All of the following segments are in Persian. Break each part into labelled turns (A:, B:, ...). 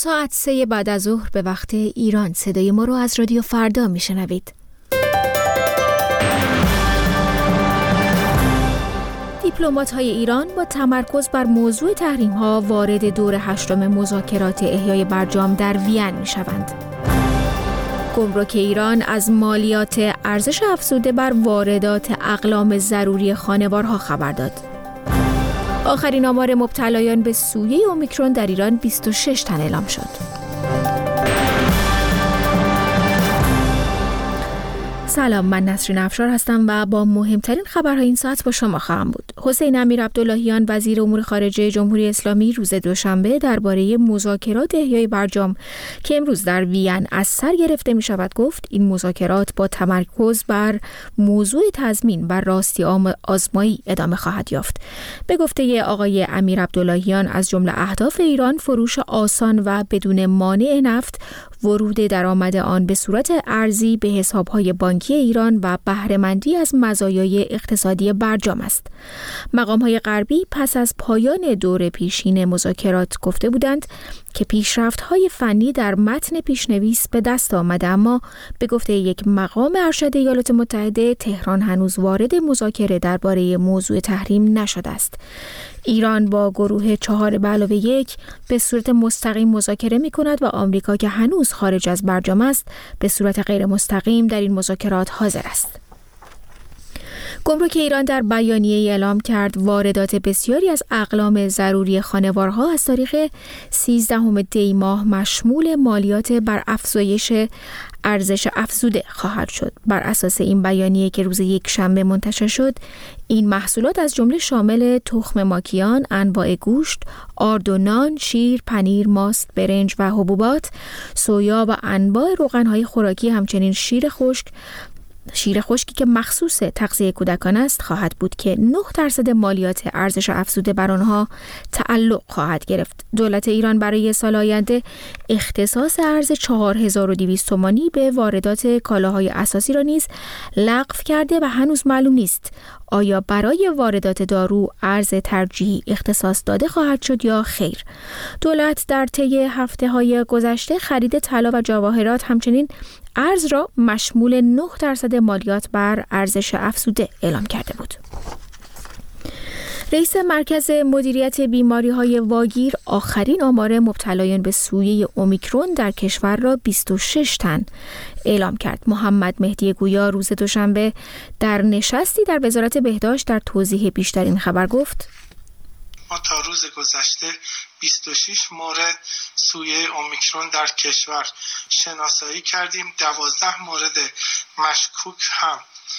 A: ساعت 3 بعد از ظهر به وقت ایران صدای ما رو از رادیو فردا میشنوید. دیپلمات‌های ایران با تمرکز بر موضوع تحریم‌ها وارد دور 8 مذاکرات احیای برجام در وین می‌شوند. گمرک ایران از مالیات ارزش افزوده بر واردات اقلام ضروری خانوارها خبر داد. آخرین آمار مبتلایان به سویه اومیکرون در ایران 26 تن اعلام شد. سلام، من نسرین افشار هستم و با مهمترین خبرهای این ساعت با شما خواهم بود. حسین امیرعبداللهیان وزیر امور خارجه جمهوری اسلامی روز دوشنبه درباره مذاکرات احیای برجام که امروز در وین از سر گرفته می شود گفت این مذاکرات با تمرکز بر موضوع تضمین و راستی آزمایی ادامه خواهد یافت. به گفته آقای امیرعبداللهیان از جمله اهداف ایران فروش آسان و بدون مانع نفت، ورود درآمد آن به صورت ارزی به حساب‌های بانکی ایران و بهره‌مندی از مزایای اقتصادی برجام است. مقام‌های غربی پس از پایان دور پیشین مذاکرات گفته بودند که پیشرفت‌های فنی در متن پیشنویس به دست آمده، اما به گفته یک مقام ارشد ایالات متحده تهران هنوز وارد مذاکره درباره موضوع تحریم نشده است. ایران با گروه 4+1 به صورت مستقیم مذاکره می‌کند و آمریکا که هنوز خارج از برجام است به صورت غیر مستقیم در این مذاکرات حاضر است. گمرک ایران در بیانیه‌ای اعلام کرد واردات بسیاری از اقلام ضروری خانوارها از تاریخ 13 دی ماه مشمول مالیات بر افزایش ارزش افزوده خواهد شد. بر اساس این بیانیه که روز یکشنبه منتشر شد، این محصولات از جمله شامل تخم ماکیان، انواع گوشت، آرد و نان، شیر، پنیر، ماست، برنج و حبوبات، سویا و انواع روغن‌های خوراکی، همچنین شیر خشکی که مخصوص تغذیه کودکان است خواهد بود که 9% مالیات ارزش افزوده بر آنها تعلق خواهد گرفت. دولت ایران برای سال آینده اختصاص ارز 4200 تومانی به واردات کالاهای اساسی را نیز لغو کرده و هنوز معلوم نیست آیا برای واردات دارو ارز ترجیحی اختصاص داده خواهد شد یا خیر. دولت در طی هفته‌های گذشته خرید طلا و جواهرات همچنین ارز را مشمول 9% مالیات بر ارزش افزوده اعلام کرده بود. رئیس مرکز مدیریت بیماری‌های واگیر آخرین آمار مبتلایان به سویه اومیکرون در کشور را 26 تن اعلام کرد. محمد مهدی گویا روز دوشنبه در نشستی در وزارت بهداشت در توضیح بیشتر این خبر گفت:
B: ما تا روز گذشته 26 مورد سویه اومیکرون در کشور شناسایی کردیم. 12 مورد مشکوک هم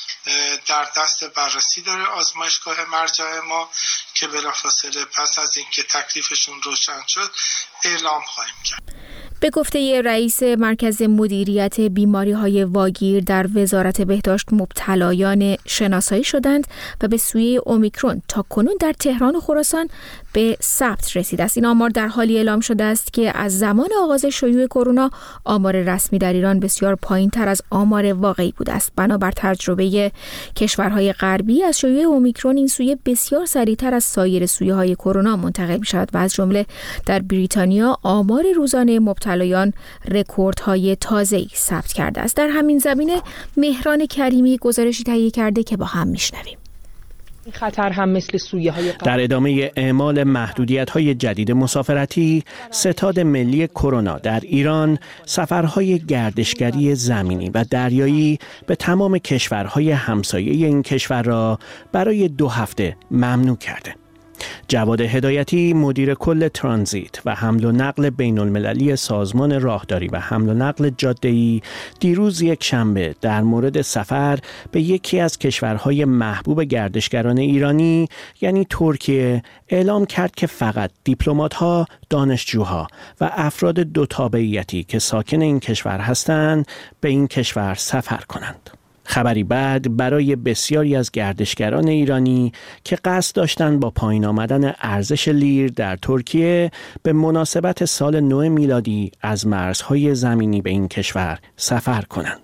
B: در دست بررسی داره آزمایشگاه مرجع ما که بلافاصله پس از اینکه تکلیفشون روشن شد اعلام خواهیم کرد.
A: به گفته رئیس مرکز مدیریت بیماری‌های واگیر در وزارت بهداشت مبتلایان شناسایی شدند و به سویه اومیکرون تا کنون در تهران و خراسان به ثبت رسیده است. این آمار در حالی اعلام شده است که از زمان آغاز شیوع کرونا آمار رسمی در ایران بسیار پایین‌تر از آمار واقعی بوده است. بنابر تجربه کشورهای غربی از شیوع اومیکرون این سویه بسیار سریعتر از سایر سویه‌های کرونا منتقل می‌شود و از جمله در بریتانیا آمار روزانه مبتلایان رکوردهای تازه‌ای ثبت کرده است. در همین زمینه مهران کریمی گزارشی تهیه کرده که با هم می‌شنویم.
C: این خطر هم مثل سویه‌های
D: در ادامه اعمال محدودیت‌های جدید مسافرتی، ستاد ملی کرونا در ایران سفرهای گردشگری زمینی و دریایی به تمام کشورهای همسایه این کشور را برای 2 هفته ممنوع کرده. جواد هدایتی مدیر کل ترانزیت و حمل و نقل بین المللی سازمان راهداری و حمل و نقل جاده‌ای دیروز یک شنبه در مورد سفر به یکی از کشورهای محبوب گردشگران ایرانی یعنی ترکیه اعلام کرد که فقط دیپلمات‌ها، دانشجوها و افراد 2 تابعیتی که ساکن این کشور هستند به این کشور سفر کنند. خبری بد برای بسیاری از گردشگران ایرانی که قصد داشتند با پایین آمدن ارزش لیر در ترکیه به مناسبت سال نو میلادی از مرزهای زمینی به این کشور سفر کنند.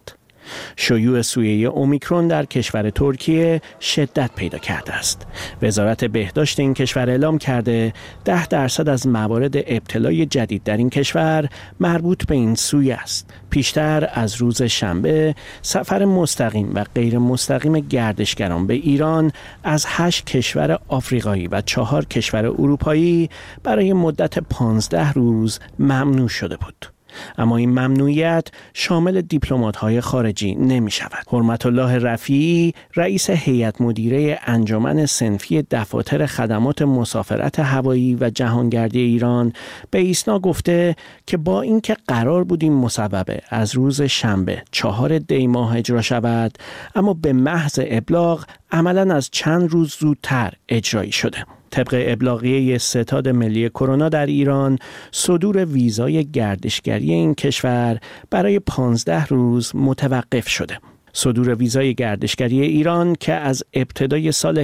D: شیوع سویه اومیکرون در کشور ترکیه شدت پیدا کرده است. وزارت بهداشت این کشور اعلام کرده 10% از موارد ابتلای جدید در این کشور مربوط به این سویه است. پیشتر از روز شنبه سفر مستقیم و غیر مستقیم گردشگران به ایران از 8 کشور آفریقایی و 4 کشور اروپایی برای مدت 15 روز ممنوع شده بود. اما این ممنوعیت شامل دیپلمات‌های خارجی نمی شود. حرمت الله رفیعی، رئیس هیئت مدیره انجمن صنفی دفاتر خدمات مسافرت هوایی و جهانگردی ایران به ایسنا گفته که با اینکه قرار بود این مصوبه از روز شنبه 4 دی ماه اجرا شود، اما به محض ابلاغ عملاً از چند روز زودتر اجرایی شده. طبق ابلاغیه ستاد ملی کرونا در ایران، صدور ویزای گردشگری این کشور برای 15 روز متوقف شده. صدور ویزای گردشگری ایران که از ابتدای سال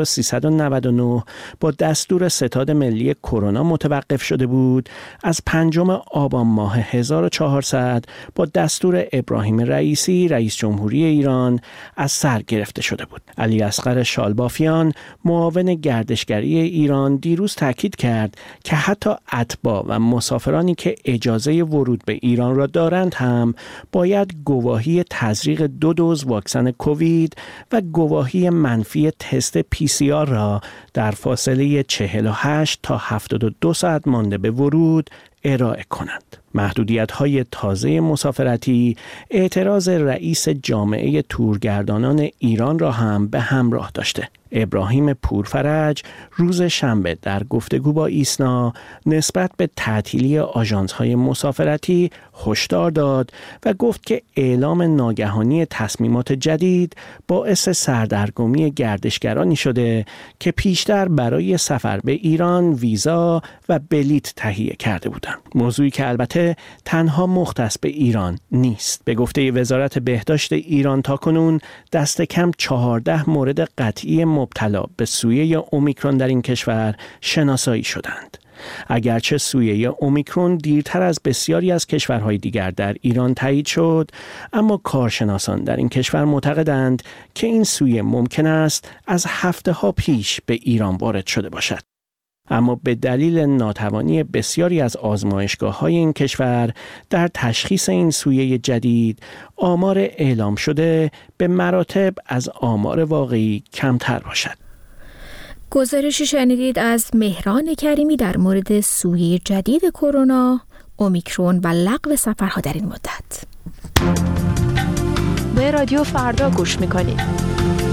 D: 1399 با دستور ستاد ملی کرونا متوقف شده بود، از 5 آبان ماه 1400 با دستور ابراهیم رئیسی رئیس جمهوری ایران از سر گرفته شده بود. علی اصغر شالبافیان، معاون گردشگری ایران، دیروز تاکید کرد که حتی اتباع و مسافرانی که اجازه ورود به ایران را دارند هم باید گواهی تزریق 2 دوز واکسن کووید و گواهی منفی تست PCR را در فاصله 48 تا 72 ساعت مانده به ورود ارائه کنند. محدودیت‌های تازه مسافرتی اعتراض رئیس جامعه تورگردانان ایران را هم به همراه داشته. ابراهیم پورفرج روز شنبه در گفتگو با ایسنا نسبت به تعطیلی آژانس‌های مسافرتی هشدار داد و گفت که اعلام ناگهانی تصمیمات جدید باعث سردرگمی گردشگرانی شده که پیشتر برای سفر به ایران ویزا و بلیط تهیه کرده بودند. موضوعی که البته تنها مختص به ایران نیست. به گفته وزارت بهداشت ایران تاکنون دست کم 14 مورد قطعی مبتلا به سویه اومیکرون در این کشور شناسایی شدند. اگرچه سویه اومیکرون دیرتر از بسیاری از کشورهای دیگر در ایران تایید شد، اما کارشناسان در این کشور معتقدند که این سویه ممکن است از هفته‌ها پیش به ایران وارد شده باشد. اما به دلیل ناتوانی بسیاری از آزمایشگاه‌های این کشور در تشخیص این سویه جدید، آمار اعلام شده به مراتب از آمار واقعی کمتر باشد.
A: گزارشی شنیدید از مهران کریمی در مورد سویه جدید کرونا، اومیکرون و لغو سفرها در این مدت.
E: به رادیو فردا گوش می‌کنید.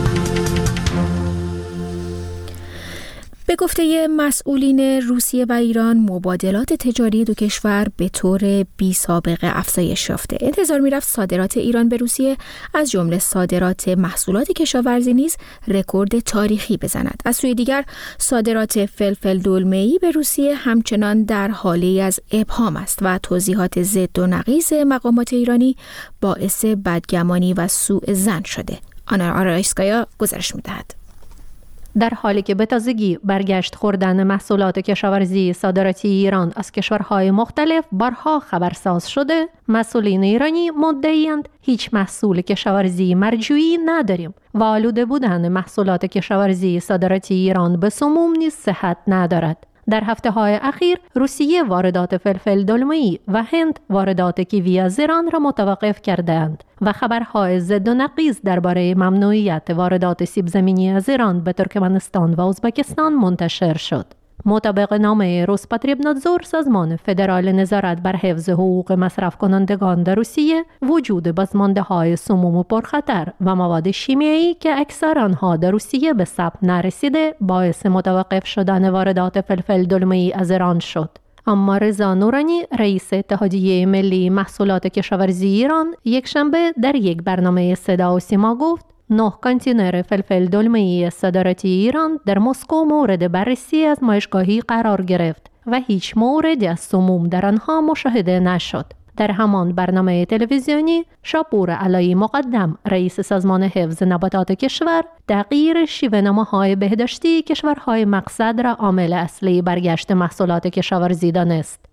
A: به گفته مسئولین روسیه و ایران، مبادلات تجاری دو کشور به طور بی سابقه افزایش یافته. انتظار می‌رفت صادرات ایران به روسیه از جمله صادرات محصولات کشاورزی نیز رکورد تاریخی بزند. از سوی دیگر صادرات فلفل دلمه‌ای به روسیه همچنان در حالی از ابهام است و توضیحات ضد و نقیض مقامات ایرانی باعث بدگمانی و سوء ظن شده. آنا آرایسکایا گزارش می‌دهد.
F: در حالی که به تازگی برگشت خوردن محصولات کشاورزی صادراتی ایران از کشورهای مختلف بارها خبرساز شده، مسئولین ایرانی مدعی‌اند هیچ محصول کشاورزی مرجوعی نداریم و آلوده بودن محصولات کشاورزی صادراتی ایران به سموم نیز صحت ندارد. در هفته‌های اخیر روسیه واردات فلفل دلمه‌ای و هند واردات کیوی از ایران را متوقف کردند و خبرهای ضد و نقیض درباره ممنوعیت واردات سیب زمینی از ایران به ترکمنستان و ازبکستان منتشر شد. مطابق نامه روسپاتریبنادزور، سازمان فدرال نظارت بر حفظ حقوق مصرف کنندگان در روسیه، وجود بازمانده‌های سموم و پرخطر و مواد شیمیایی که اکثر آنها در روسیه به ثبت نرسیده باعث متوقف شدن واردات فلفل دلمه‌ای از ایران شد. اما رضا نورانی، رئیس اتحادیه ملی محصولات کشاورزی ایران، یکشنبه در یک برنامه صدا و سیما گفت 9 کانتینر فلفل دلمه‌ای صادراتی ایران در مسکو مورد بررسی آزمایشگاهی قرار گرفت و هیچ موردی از سموم در آنها مشاهده نشد. در همان برنامه تلویزیونی، شاپور علایی مقدم، رئیس سازمان حفظ نباتات کشور، تغییر شیوه‌نماهای بهداشتی کشورهای مقصد را عامل اصلی برگشت محصولات کشاورزی دانست.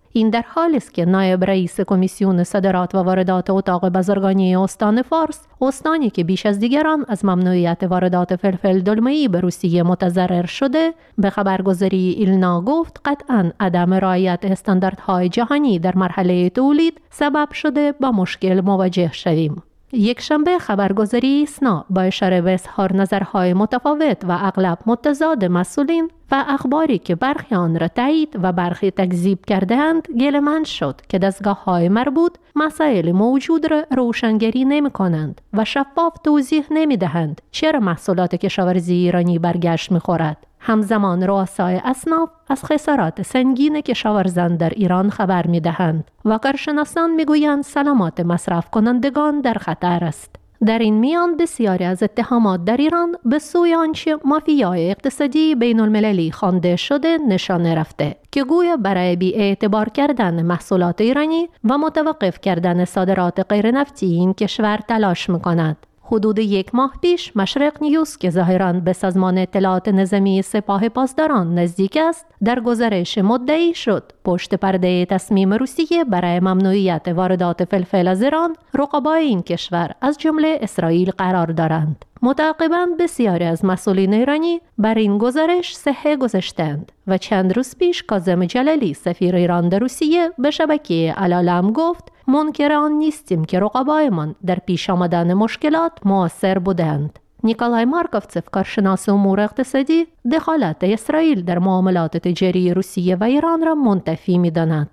F: این در حالی است که نایب رئیس کمیسیون صادرات و واردات اتاق بازرگانی استان فارس، استانی که بیش از دیگران از ممنوعیت واردات فلفل دلمه‌ای به روسیه متضرر شده، به خبرگزاری ایلنا گفت قطعاً عدم رعایت استانداردهای جهانی در مرحله تولید سبب شده با مشکل مواجه شویم. یک شنبه خبرگزاری اسنا با اشاره به اظهار نظرهای متفاوت و اغلب متضاد مسئولین و اخباری که برخی آن را تایید و برخی تکذیب کرده‌اند گله‌مند شد که دستگاه‌های مربوط مسائل موجود را روشنگری نمی‌کنند و شفاف توضیح نمی‌دهند چرا محصولات کشاورزی ایرانی برگشت می‌خورد. همزمان رؤسای اصناف از خسارات سنگین کشاورزان در ایران خبر می‌دهند و کارشناسان می‌گویند سلامت مصرف کنندگان در خطر است. در این میان بسیاری از اتهامات در ایران به سوی آنچه مافیای اقتصادی بین المللی خوانده شده نشانه رفته که گویا برای بی‌اعتبار کردن محصولات ایرانی و متوقف کردن صادرات غیر نفتی این کشور تلاش می‌کند. حدود یک ماه پیش مشرق نیوز که ظاهراً به سازمان اطلاعات نظامی سپاه پاسداران نزدیک است، در گزارش مدعی شد پشت پرده تصمیم روسیه برای ممنوعیت واردات فلفل از ایران رقبای این کشور از جمله اسرائیل قرار دارند. متعاقباً بسیاری از مسئولین ایرانی بر این گزارش صحه گذاشتند و چند روز پیش کاظم جلالی سفیر ایران در روسیه به شبکه العالم گفت منکر آن نیستیم که رقبایمان در پیش آمدن مشکلات مؤثر بودند. نیکولای مارکوفسف کارشناس امور اقتصادی دخالت اسرائیل در معاملات تجاری روسیه و ایران را منتفی می‌داند.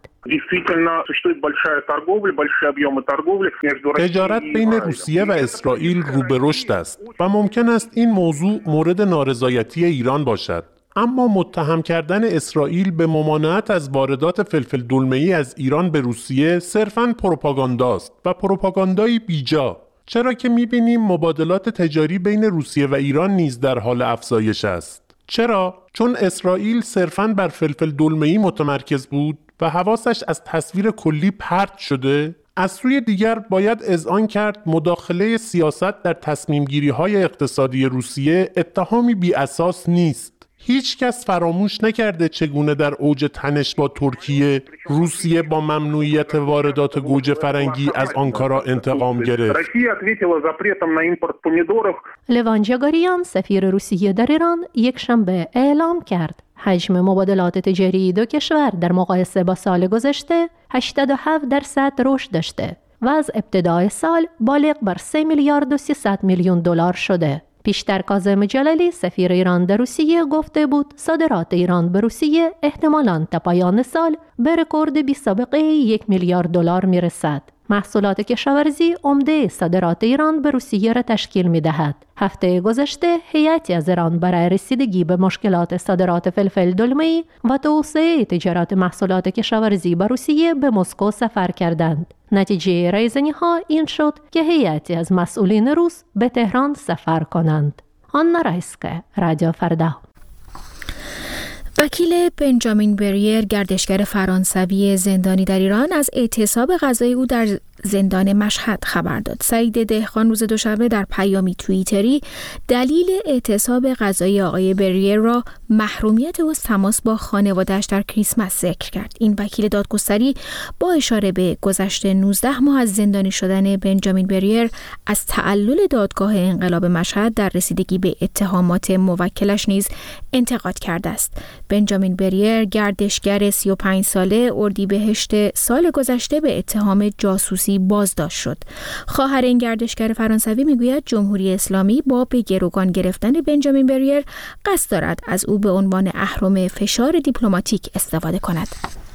G: تجارت بین روسیه و اسرائیل رو به رشد است و ممکن است این موضوع مورد نارضایتی ایران باشد. اما متهم کردن اسرائیل به ممانعت از واردات فلفل دلمه‌ای از ایران به روسیه صرفاً پروپاگانداست و پروپاگاندایی بیجا، چرا که می‌بینیم مبادلات تجاری بین روسیه و ایران نیز در حال افزایش است. چرا؟ چون اسرائیل صرفاً بر فلفل دلمه‌ای متمرکز بود و حواسش از تصویر کلی پرت شده. از سوی دیگر باید اذعان کرد مداخله سیاست در تصمیم‌گیری‌های اقتصادی روسیه اتهامی بی اساس نیست. هیچ کس فراموش نکرده چگونه در اوج تنش با ترکیه روسیه با ممنوعیت واردات گوجه فرنگی از آنکارا انتقام گرفت.
F: لوان جاگاریان سفیر روسیه در ایران یک شنبه اعلام کرد حجم مبادلات تجاری دو کشور در مقایسه با سال گذشته 87% رشد داشته و از ابتدای سال بالغ بر 3 میلیارد و 300 میلیون دلار شده. پیشتر کاظم جلالی سفیر ایران در روسیه گفته بود صادرات ایران به روسیه احتمالاً تا پایان سال به رکورد بی سابقه 1 میلیارد دلار میرسد. محصولات کشاورزی عمده صادرات ایران به روسیه را تشکیل می‌دهد. هفته گذشته هیئتی از ایران برای رسیدگی به مشکلات صادرات فلفل دلمه‌ای و توسعه تجارت محصولات کشاورزی به روسیه به مسکو سفر کردند. نتیجه رایزنی‌ها این شد که هیئتی از مسئولین روس به تهران سفر کنند. آنا رایسکه، رادیو فردا.
A: وکیل بنجامین بریر گردشگر فرانسوی زندانی در ایران از اعتصاب قضایی او در زندان مشهد خبر داد. سعید دهقان روز دوشنبه در پیامی توییتری دلیل اعتصاب قضایی آقای بریر را محرومیت او از تماس با خانواده‌اش در کریسمس ذکر کرد. این وکیل دادگستری با اشاره به گذشت 19 ماه از زندانی شدن بنجامین بریر از تعلل دادگاه انقلاب مشهد در رسیدگی به اتهامات موکلش نیز انتقاد کرده است. بنجامین بریر گردشگر 35 ساله اردیبهشت سال گذشته به اتهام جاسوسی بازداشت شد. خواهر این گردشگر فرانسوی میگوید جمهوری اسلامی با به گروگان گرفتن بنجامین بریر قصد دارد از او به عنوان اهرم فشار دیپلماتیک استفاده کند.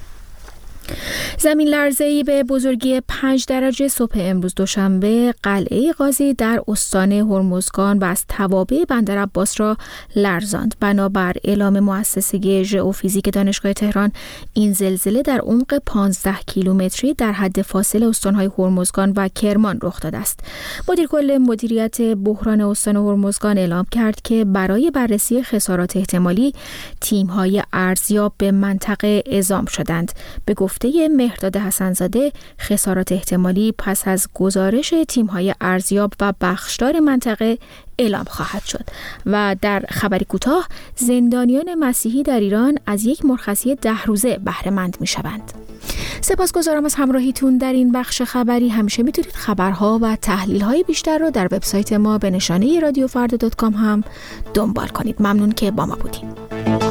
A: زمین لرزه‌ای به بزرگی 5 درجه صبح امروز دوشنبه قلعه غازی در استان هرمزگان و از توابع بندر عباس را لرزاند. بنابر اعلام مؤسسه ژئوفیزیک دانشگاه تهران این زلزله در عمق 15 کیلومتری در حد فاصل استان‌های هرمزگان و کرمان رخ داده است. مدیر کل مدیریت بحران استان هرمزگان اعلام کرد که برای بررسی خسارات احتمالی تیم‌های ارزیاب به منطقه اعزام شدند. به گفته مهرداد حسن‌زاده خسارات احتمالی پس از گزارش تیم‌های ارزیاب و بخشدار منطقه اعلام خواهد شد. و در خبری کوتاه زندانیان مسیحی در ایران از یک مرخصی 10 روزه بهره مند می‌شوند. سپاسگزارم از همراهیتون در این بخش خبری. همیشه میتونید خبرها و تحلیل‌های بیشتر رو در وبسایت ما به نشانه رادیوفردا.com هم دنبال کنید. ممنون که با ما بودید.